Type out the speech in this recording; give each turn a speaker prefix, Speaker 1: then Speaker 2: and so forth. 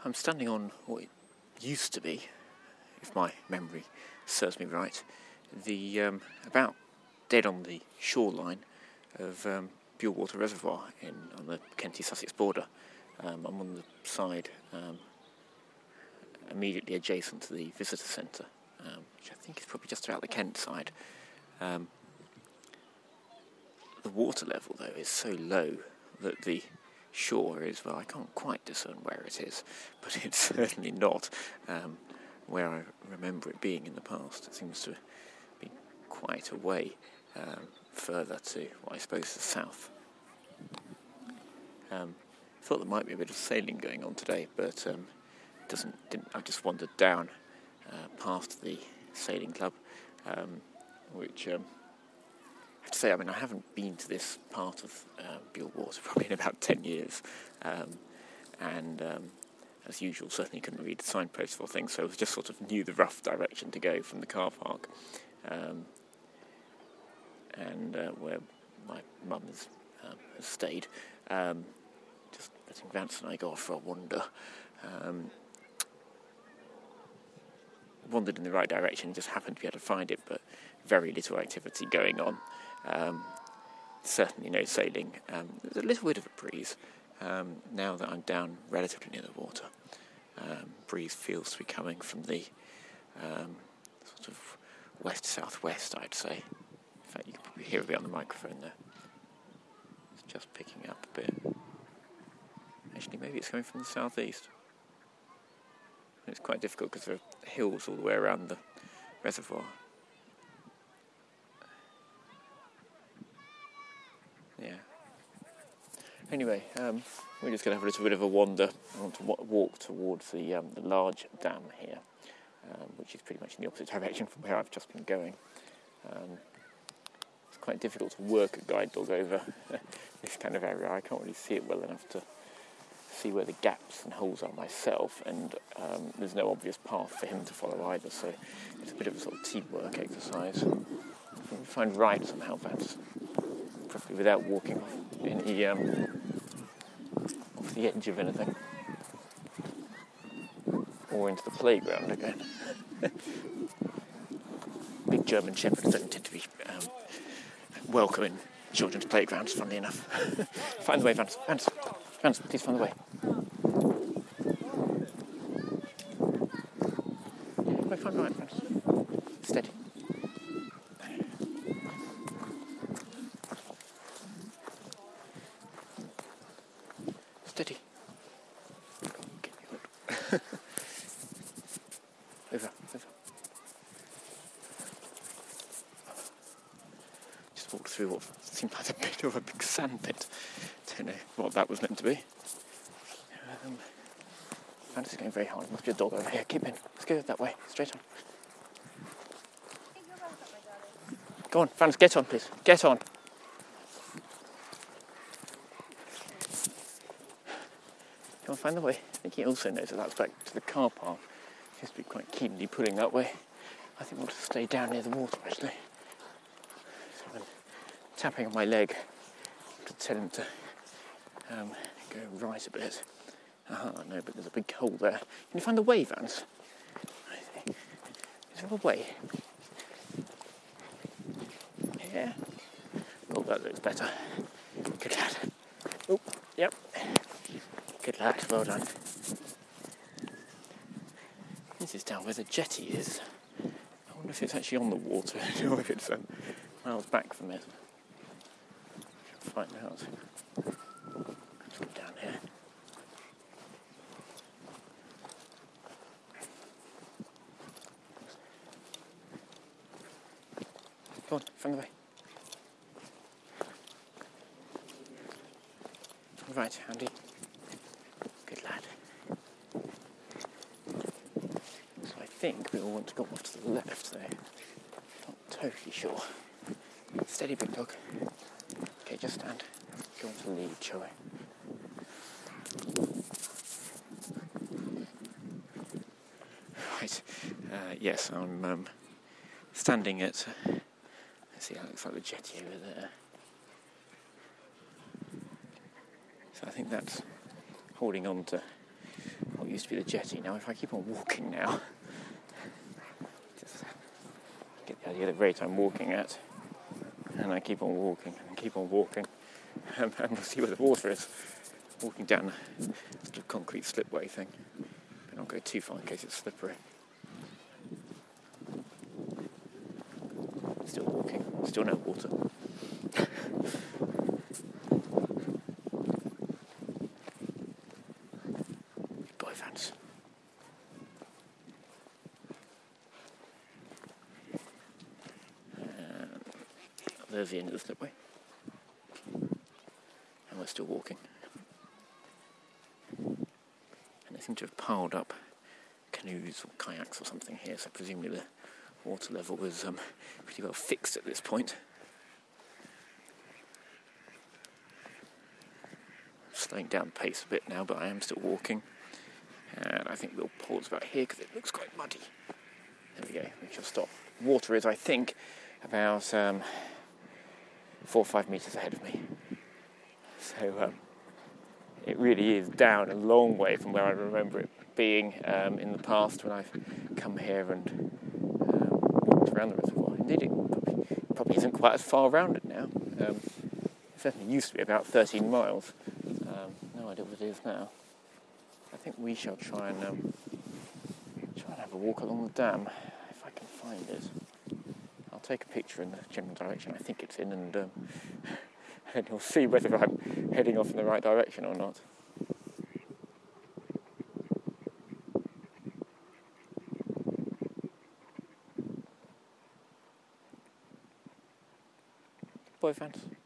Speaker 1: I'm standing on what it used to be, if my memory serves me right, the about dead on the shoreline of Buellwater Reservoir on the Kenty-Sussex border. I'm on the side immediately adjacent to the visitor centre, which I think is probably just about the Kent side. The water level, though, is so low that the shore is, well, I can't quite discern where it is, but it's certainly not where I remember it being in the past. It seems to be quite a way further to what I suppose is the south. Thought there might be a bit of sailing going on today, but didn't. I just wandered down past the sailing club, which I have to say, I mean, I haven't been to this part of Buellwater probably in about 10 years, and as usual, certainly couldn't read the signposts or things, so I just sort of knew the rough direction to go from the car park, and where my mum has stayed. Just letting Vance and I go off for a wander. Wandered in the right direction, just happened to be able to find it, but very little activity going on. Certainly no sailing. There's a little bit of a breeze now that I'm down relatively near the water. Breeze feels to be coming from the sort of west-southwest, I'd say. In fact, you can probably hear a bit on the microphone there. It's just picking up a bit. Actually, maybe it's coming from the southeast. It's quite difficult because there are hills all the way around the reservoir. Yeah. Anyway, we're just going to have a little bit of a wander. I want to walk towards the large dam here, which is pretty much in the opposite direction from where I've just been going. It's quite difficult to work a guide dog over this kind of area. I can't really see it well enough to see where the gaps and holes are myself, and there's no obvious path for him to follow either, so it's a bit of a sort of teamwork exercise. If we find right somehow, perhaps, preferably without walking off the edge of anything, or into the playground again. Big German shepherds don't tend to be welcome in children's playgrounds, funnily enough. Find the way, Vance. Vance, please find the way. Go find the right, Vance. Steady. Steady. Over. Just walked through what seemed like a bit of a big sand pit. Don't know what that was meant to be. Vance is going very hard. Must be a dog over here. Keep in. Let's go that way. Straight on. Go on, Vance, get on, please. Get on. Come on, find the way. I think he also knows that that's back to the car park. He seems to be quite keenly pulling that way. I think we'll just stay down near the water, actually. So I'm tapping on my leg to tell him to go right a bit. No, but there's a big hole there. Can you find the way, Vance? Is there a way? Yeah. Oh, that looks better. Good lad. Oh, yep. Good lad, well done. This is down where the jetty is. I wonder if it's actually on the water or if it's miles back from it. Should find out. Let's go down here. Go on, find the way. Right, Andy. Good lad. So I think we all want to go off to the left there. Not totally sure. Steady, big dog. Okay, just stand. Go on to the lead, shall we? Right. Yes, I'm standing at... Let's see how it looks like the jetty over there. So I think that's holding on to what used to be the jetty. Now, if I keep on walking now, just get the idea of the rate I'm walking at, and I keep on walking and keep on walking, and we'll see where the water is. Walking down a sort of concrete slipway thing, but not go too far in case it's slippery. Still walking, still no water. Bye, fans. There's the end of the slipway, and we're still walking. And they seem to have piled up canoes or kayaks or something here, so presumably the water level was pretty well fixed at this point. Slowing down pace a bit now, but I am still walking, and I think we'll pause about here because it looks quite muddy. There we go, we shall stop. Water is, I think, about 4 or 5 metres ahead of me, so it really is down a long way from where I remember it being in the past when I've come here and walked around the reservoir. Indeed, it probably isn't quite as far around it now. It certainly used to be about 13 miles. No idea what it is now. I think we shall try and have a walk along the dam, if I can find it. I'll take a picture in the general direction I think it's in, and you'll see whether I'm heading off in the right direction or not. Bye, fans.